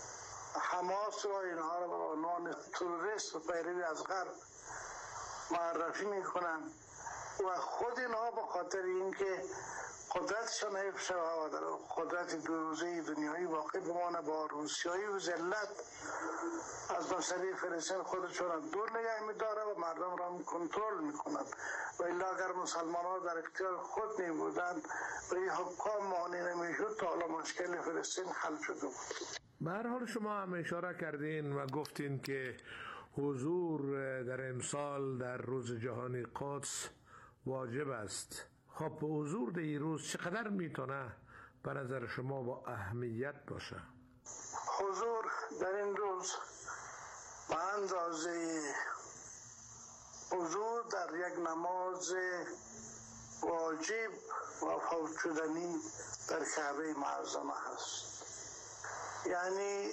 حماس و اینها را به عنوان تروریست و پیروی از غرب معرفی میکنن و خود اینها به خاطر اینکه قدرتشان حفظ شود و در قدرت دو روزه دنیایی واقع بمانه با روسیایی و ذلت از مسئله فلسطین خودشان دور نگه می‌داره و مردم را کنترل میکنند. و الا اگر مسلمان ها در اختیار خود می بودند و این حکام مانع نمیشد تا حالا مشکل فلسطین حل شده بود. به هر حال شما هم اشاره کردین و گفتین که حضور در امسال در روز جهانی قدس واجب است. خب حضور در این روز چقدر میتونه به نظر شما با اهمیت باشه؟ حضور در این روز به اندازه حضور در یک نماز واجب و فوت شدنی در کعبه معظمه هست. یعنی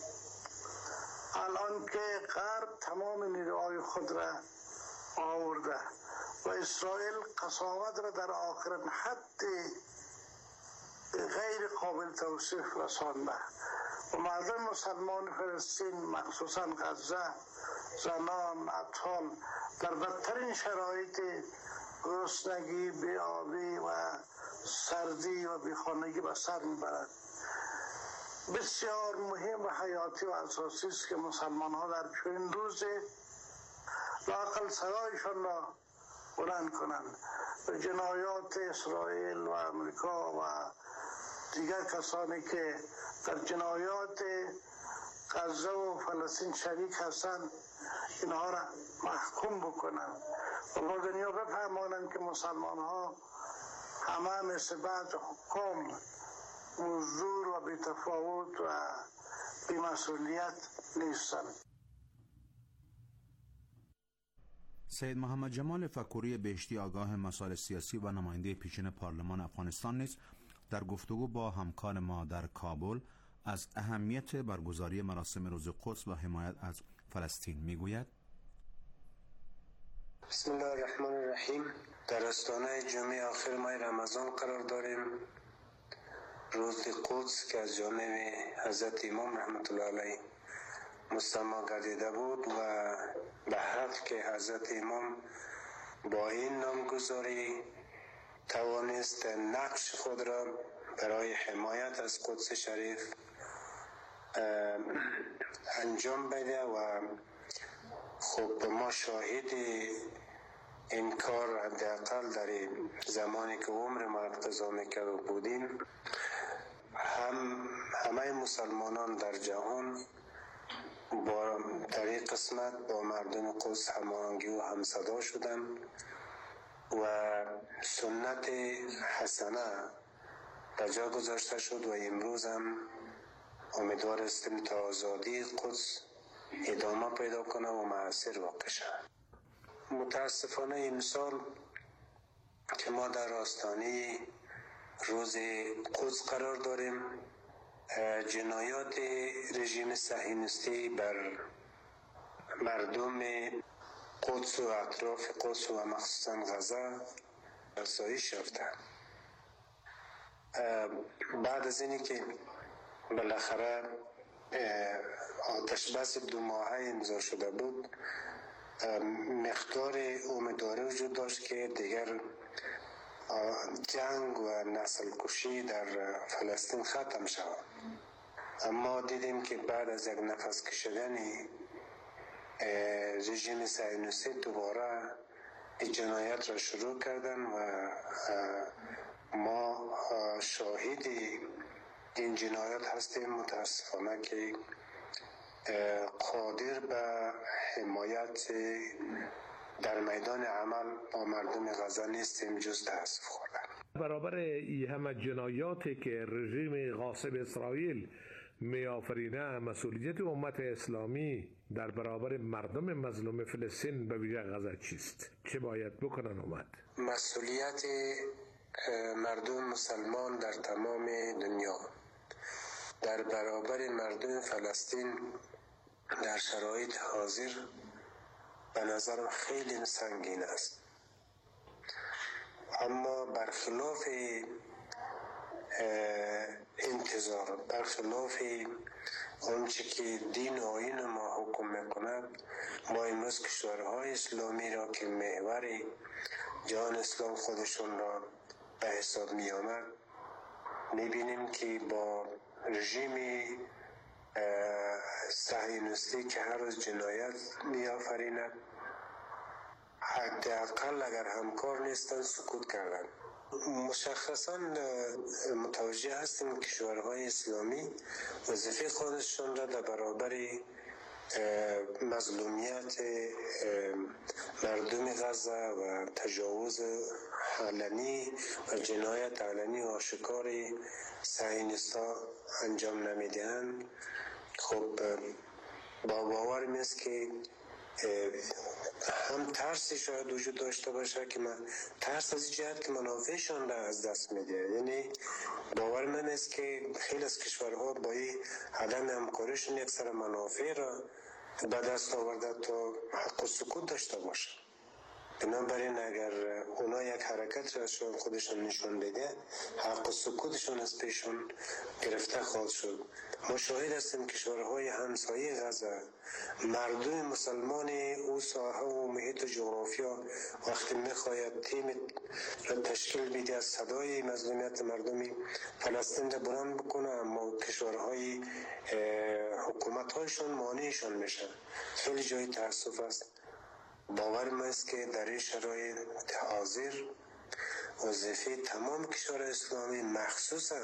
الان که غرب تمام نیروهای خود را آورده و اسرائیل قساوت را در آخرین حد غیر قابل توصیف رسانده و مردم مسلمان فلسطین مخصوصا غزه، زنان، اطفال در بدترین شرایط گرسنگی، بی‌آبی و سردی و بیخانگی به سر میبرند. بسیار مهم و حیاتی و اساسی است که مسلمان ها در چنین روز لااقل صدایشان را بلند کنند و جنایات اسرائیل و امریکا و دیگر کسانی که در جنایات غزه و فلسطین شریک هستند اینها را محکوم بکنند و با دنیا بفهمانند که مسلمان ها همه مثل بعض حکام مزدور و بی‌تفاوت و بی‌مسئولیت نیستند. سید محمد جمال فکوری بهشتی آگاه مسائل سیاسی و نماینده پیشین پارلمان افغانستان نیز در گفتگو با همکار ما در کابل از اهمیت برگزاری مراسم روز قدس و حمایت از فلسطین میگوید. بسم الله الرحمن الرحیم. در آستانه جمعه آخر ماه رمضان قرار داریم. روز قدس که از جانب حضرت امام رحمت الله علیه مستمع گردیده بود و به حق که حضرت امام با این نامگذاری توانست نقش خود را برای حمایت از قدس شریف انجام بده و خب ما شاهد این کار حداقل در زمانی که عمر ما اقتضا میکرد بودیم. هم همه مسلمانان در جهان با در این قسمت با مردم قدس هماهنگی و همصدا شدن و سنت حسنه به جا گذاشته شد و امروز هم امیدوار هستیم تا آزادی قدس ادامه پیدا کنه و مؤثر واقع شود. متاسفانه امسال که ما در آستانه روز قدس قرار داریم، جنایات رژیم صهیونیستی بر مردم قدس و اطراف قدس و مخصوصا غزه افزایش یافته. بعد از اینی که بالاخره آتش بس دو ماهه امضا شده بود، مقدار امیدواری وجود داشت که دیگر جنگ و نسل کشی در فلسطین ختم شود. اما دیدیم که بعد از یک نفس کشیدن رژیم صهیونیستی دوباره این جنایت را شروع کردن و ما شاهد این جنایت هستیم. متاسفانه که قادر به حمایت در میدان عمل با مردم غزه نیستیم جز تاسف خوردن. برابر این همه جنایاتی که رژیم غاصب اسرائیل می آفرینه، مسئولیت امت اسلامی در برابر مردم مظلوم فلسطین به ویژه غزه چیست؟ چه باید بکنن امت؟ مسئولیت مردم مسلمان در تمام دنیا در برابر مردم فلسطین در شرایط حاضر به نظرم خیلی سنگین است. اما برخلاف انتظار، برخلاف آنچه که دین و آیین ما حکم میکند، ما امروز کشورهای اسلامی را که محور جهان اسلام خودشون را به حساب می آمد میبینیم که با رژیم صهیونیستی که هر روز جنایت می آفریند، حداقل اگر همکار نیستن سکوت کردن. مشخصا متوجه هستیم که کشورهای اسلامی وظیفه خودشون را در برابر مظلومیت مردم غزه و تجاوز علنی و جنایت علنی و آشکار صهیونیست‌ها انجام نمیدهند. خب با باور میست که هم ترسی شاید وجود داشته باشه که من ترس از جهت که منافعشان را از دست میده. یعنی باور من است که خیلی از کشورها با این عدم همکاریشون یک سر منافع را به دست آورده تا حق و سکوت داشته باشه. بنابراین اگر اونا یک حرکت را شاید خودشون نشون بده، حق و سکوتشون از پیشون گرفته خواهد شد. ما شاهد هستیم کشورهای همسایه غزه، مردم مسلمان او ساحه و محیط و جغرافیا وقتی میخواید تیم را تشکیل بده از صدای مظلومیت مردم فلسطین را بلند بکنه، اما کشورهای حکومت‌هایشون مانعشان میشن. خیلی جای تأسف است. باور ما است که در این شرایط حاضر وظیفه تمام کشور اسلامی، مخصوصاً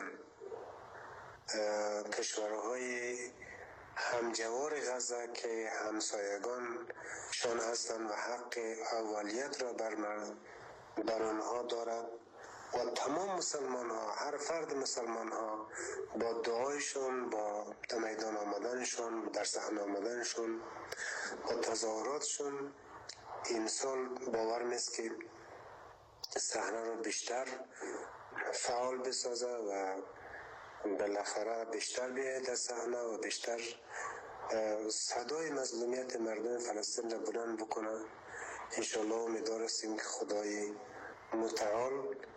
کشورهای همجوار غزه که همسایگان شان هستند و حق اولیت را بر, بر آنها دارد، و تمام مسلمان ها، هر فرد مسلمان ها با دعایشون، با در میدان آمدنشون، در صحنه آمدنشون، با تظاهراتشون این سال باور میست که صحنه را بیشتر فعال بسازه و بالاخره بیشتر بیاید در صحنه و بیشتر صدای مظلومیت مردم فلسطین را بلند بکنه. انشالله امیدوار هستیم که خدای متعال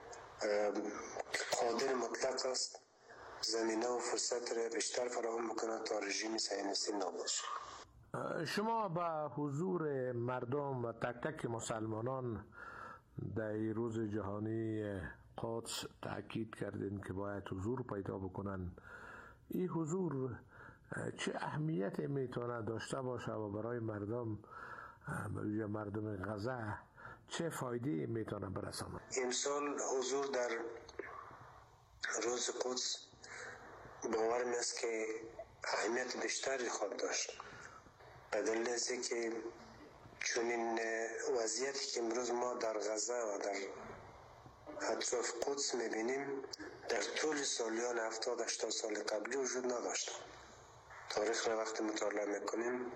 قادر مطلق است زمینه و فرصت را بیشتر فراهم بکنه تا رژیم صهیونیستی نابود شود. شما به حضور مردم و تک تک مسلمانان در روز جهانی قدس تأکید کردین که باید حضور پیدا بکنن. این حضور چه اهمیتی میتونه داشته باشه و برای مردم برای مردم غزه چه فایده میتونه برسانه؟ امسال حضور در روز قدس باور میست که اهمیت بیشتری خواهد داشت، به دلیل اینکه که چنین وضعیتی که امروز ما در غزه و در اطراف قدس میبینیم در طول سالیان هفتاد هشتاد سال قبلی وجود نداشت. تاریخ را وقتی مطالعه میکنیم،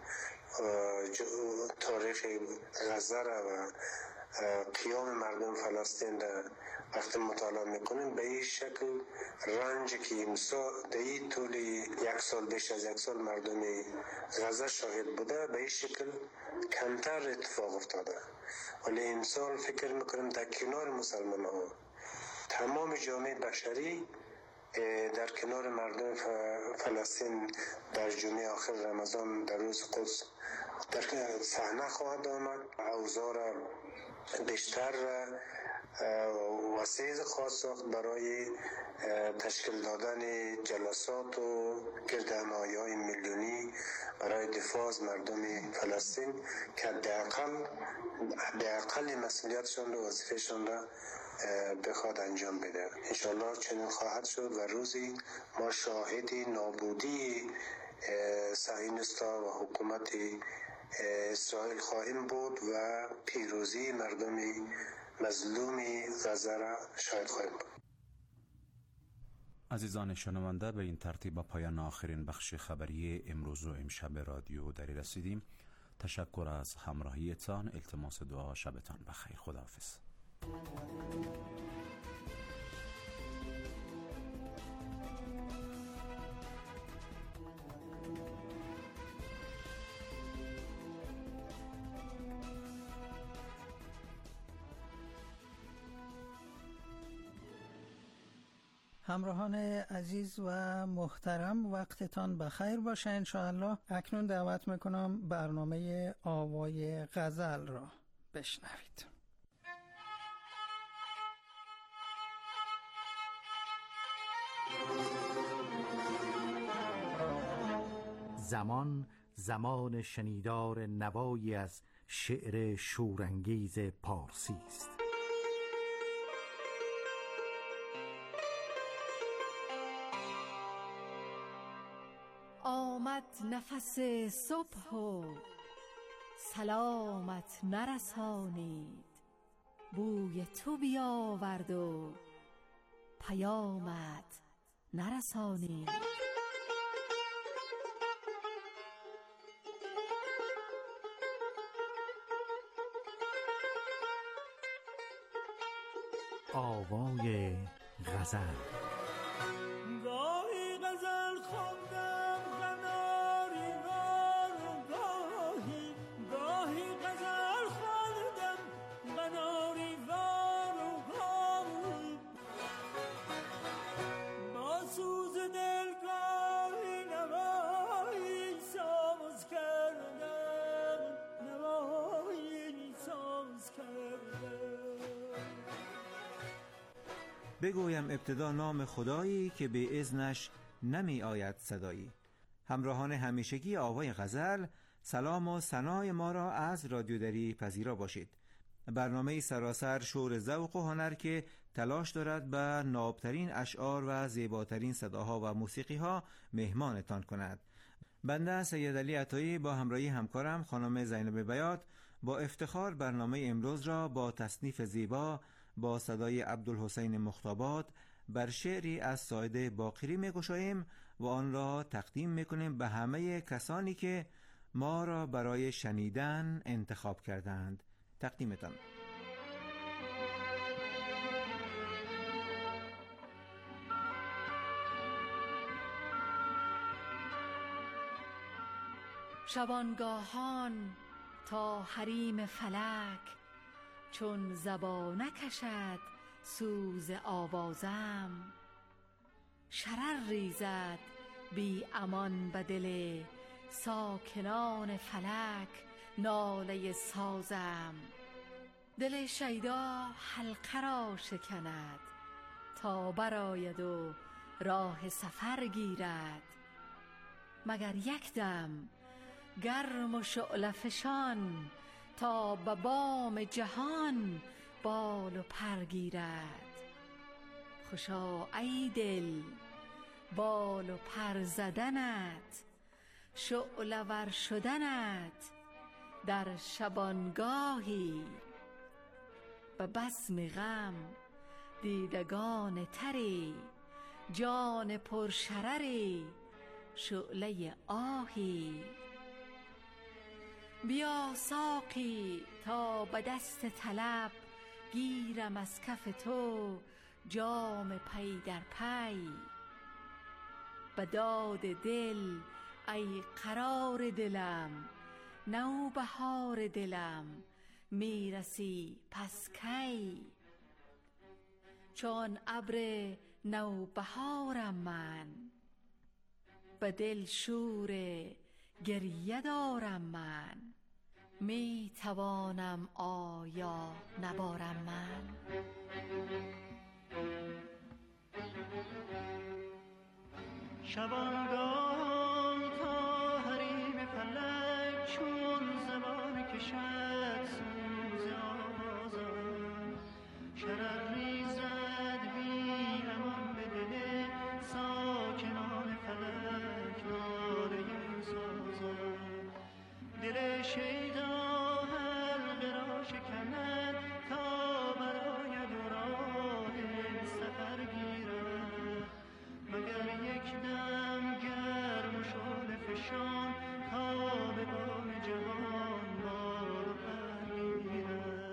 تاریخ غزه را و قیام مردم فلسطین را وقتی مطالعه میکنیم، به این شکل رنج که امسال در این طول یک سال بیش از یک سال مردم غزه شاهد بوده به این شکل کمتر اتفاق افتاده. ولی امسال فکر میکنیم در کنار مسلمان ها تمام جامعه بشری در کنار مردم فلسطین در جمعه آخر رمضان در روز قدس در صحنه خواهد آمد. اوضاع را بیشتر وسیع خواهد ساخت برای تشکیل دادن جلسات و گردهمایی‌های میلیونی برای دفاع از مردم فلسطین که حداقل حداقل مسئولیتشان و وظیفهشان را بخواد انجام بده. انشالله چنین خواهد شد و روزی ما شاهد نابودی صهیونیست‌ها و حکومت اسرائیل خواهیم بود و پیروزی مردم مظلوم غزه را شاهد خواهیم بود. عزیزان شنونده، به این ترتیب با پایان آخرین بخش خبری امروز و امشب رادیو دری رسیدیم. تشکر از همراهیتان. التماس دعا شبتان بخیر. خداحافظ. همراهان عزیز و محترم، وقتتان بخیر باشه انشاءالله. اکنون دعوت میکنم برنامه آوای غزل را بشنوید. زمان زمان شنیدار نوایی از شعر شورانگیز پارسی است. آمد نفس صبح و سلامت نرسانید، بوی تو بیاورد و پیامت نرسانید. آوای غزل. گاهی غزل خواندم قناری وار و گاهی گاهی غزل خواندم قناری وار و گاهی با سوز دل گاهی نوایی ساز کردم نوایی ساز کردم. بگویم ابتدا نام خدایی که به اذنش نمی آید صدایی. همراهان همیشگی آوای غزل، سلام و ثنای ما را از رادیو دری پذیرا باشید. برنامه سراسر شور ذوق و هنر که تلاش دارد به نابترین اشعار و زیباترین صداها و موسیقیها مهمانتان کند. بنده سید علی عطایی با همراهی همکارم خانم زینب بیات با افتخار برنامه امروز را با تصنیف زیبا با صدای عبدالحسین مختابات بر شعری از ساید باقری می‌گشاییم و آن را تقدیم می‌کنیم به همه کسانی که ما را برای شنیدن انتخاب کردند. تقدیمتان. شبانگاهان تا حریم فلک، چون زبانه کشد سوز آوازم. شرر ریزد بی امان به دل ساکنان فلک ناله سازم. دل شیدا حلقه را شکند تا براید و راه سفر گیرد. مگر یک دم گرم و شعله فشان تا به بام جهان بال و پر گیرد. خوشا ای دل بال و پر زدنت، شعله ور شدنت در شبانگاهی. به بزم غم دیدگان تری، جان پرشرری شعله آهی. بیا ساقی تا به دست طلب، گیرم از کف تو جام پی در پی. به داد دل ای قرار دلم، نوبهار دلم میرسی پس کی. چون ابر نوبهارم من، به دل شور گریه دارم من، می توانم آیا نبارم من. شبانگاه تا حریم فلک چون زبان کشد سوز آوازم، شرر ریزد بی امان به دل ساکنان فلک ناله سازم. دل شیدا حلقه را شکند تا برآید و راه سفر گیرد، مگر یک دم گرم و شعله فشان تا به بام جهان بار و پر گیرد.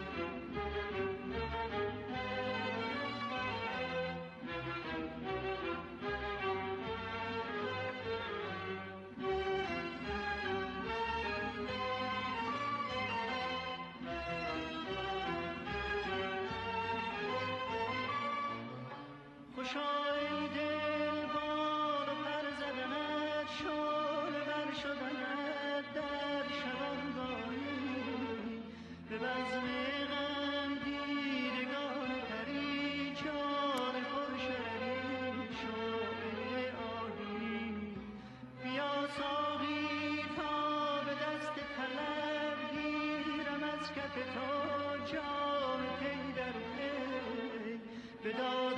خوشای دل بال و پر زدنت، شعله ور شدنت در شبانگاهی، به بزم غم دیدگان پری جان پر شرری شعله آهی. بیا ساقی تا به دست طلب گیرم از کف تو جام پی در پی، به داد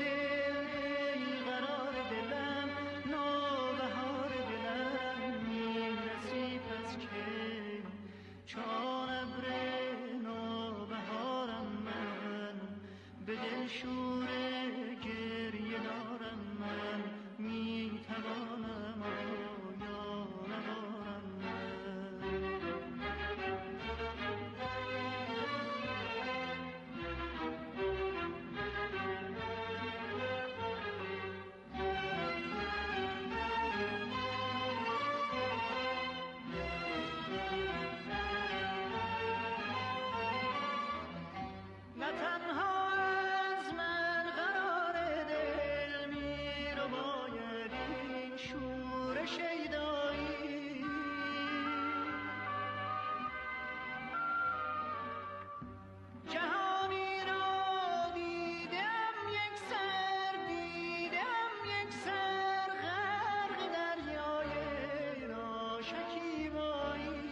شور گریه دارم من، می توانم آیا نبارم من. نه تنها شیدایی، جهانی را دیدم یک سر، دیدم یک سر غرق دریای ناشکیبایی.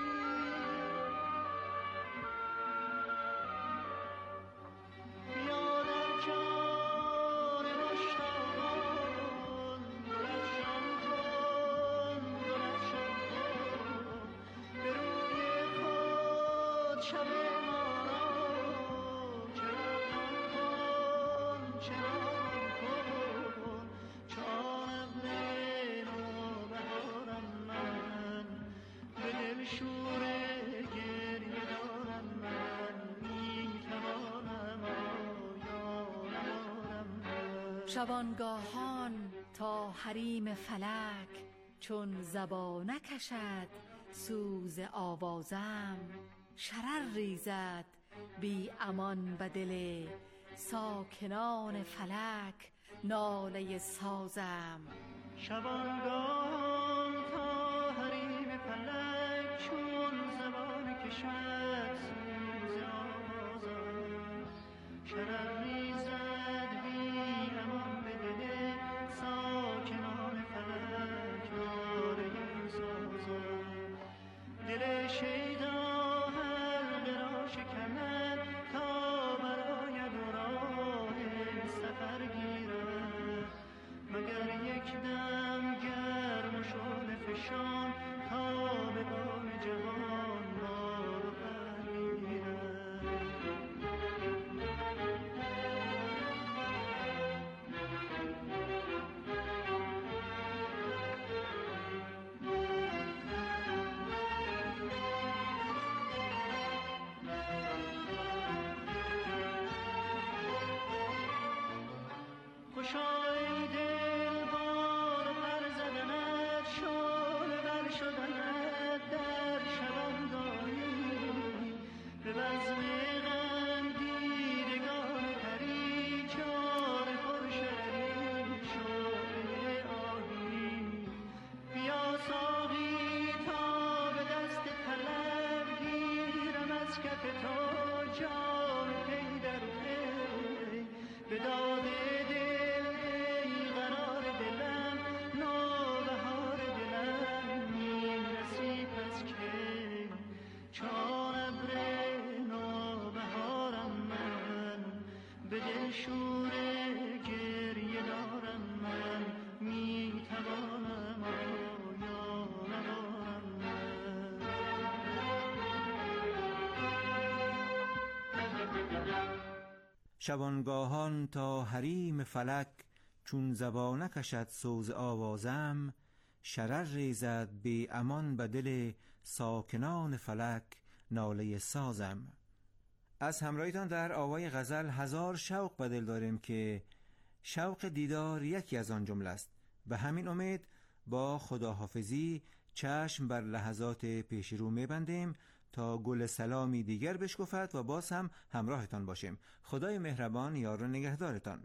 بیا در جان مشتاقان درفشان کن، درفشان کن به روی خود شب ما را، چراغان کن، چراغان کن. چون ابر نوبهارم من، به دل شور گریه دارم من، می توانم آیا نبارم من. شبانگاهان تا حریم فلک چون زبانه کشد سوز آوازم، شرر ریزد بی امان به دل ساکنان فلک ناله سازم. شبانگاهان تا حریم فلک چون زبان کشد سوز آوازم، شرر ریزد بی امان به دل ساکنان فلک ناله سازم. دل شیدا حلقه را شکند تا برآید و راه سفر گیرد، مگر یک دم گرم و شعله فشان تا به بام جهان بار و پر گیرد. به داد دل ای قرار دلم نوبهار دلم میرسی پس که چون ابر نوبهارم من به دل شور گریه دارم من میتوانم آیا ندارم من. شبانگاهان تا حریم فلک چون زبانه کشد سوز آوازم، شرر ریزد بی امان به دل ساکنان فلک ناله سازم. از همراهیتان در آوای غزل هزار شوق به دل داریم که شوق دیدار یکی از آن جمله است. به همین امید با خداحافظی چشم بر لحظات پیش رو می‌بندیم تا گل سلامی دیگر بشکفد و باز هم همراهتان باشیم. خدای مهربان یار و نگهدارتان.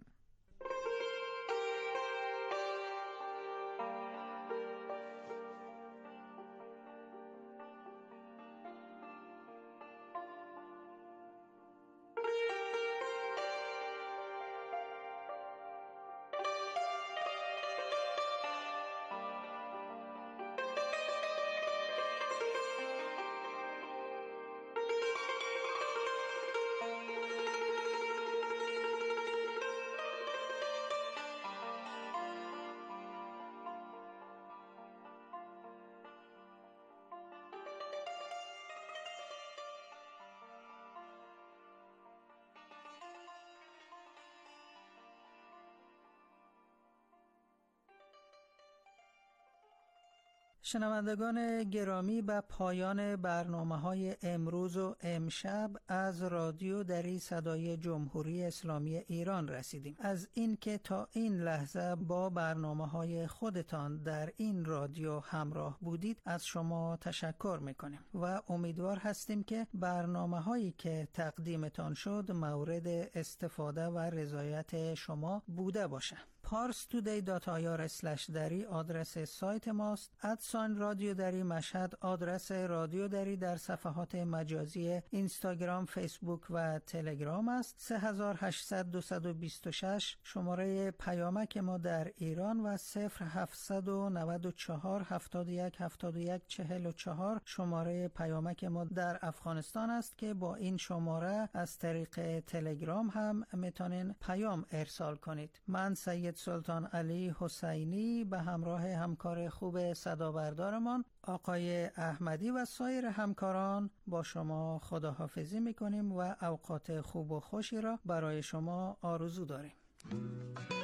شنوندگان گرامی، به پایان برنامه‌های امروز و امشب از رادیو دری صدای جمهوری اسلامی ایران رسیدیم. از اینکه تا این لحظه با برنامه‌های خودتان در این رادیو همراه بودید از شما تشکر می‌کنیم و امیدوار هستیم که برنامه‌هایی که تقدیمتان شد مورد استفاده و رضایت شما بوده باشه. پارس تودی دات آی آر اسلش دری آدرس سایت ماست. ادسان رادیو دری مشهد آدرس رادیو دری در صفحات مجازی اینستاگرام، فیسبوک و تلگرام است. سه هزار و هشتصد دویست و بیست و شش شماره پیامک ما در ایران و صفر هفتصد و نود و چهار هفتاد و یک هفتاد و یک چهل و چهار شماره پیامک ما در افغانستان است که با این شماره از طریق تلگرام هم میتونین پیام ارسال کنید. من سید سلطان علی حسینی به همراه همکار خوب صدابردارمان آقای احمدی و سایر همکاران با شما خداحافظی میکنیم و اوقات خوب و خوشی را برای شما آرزو داریم.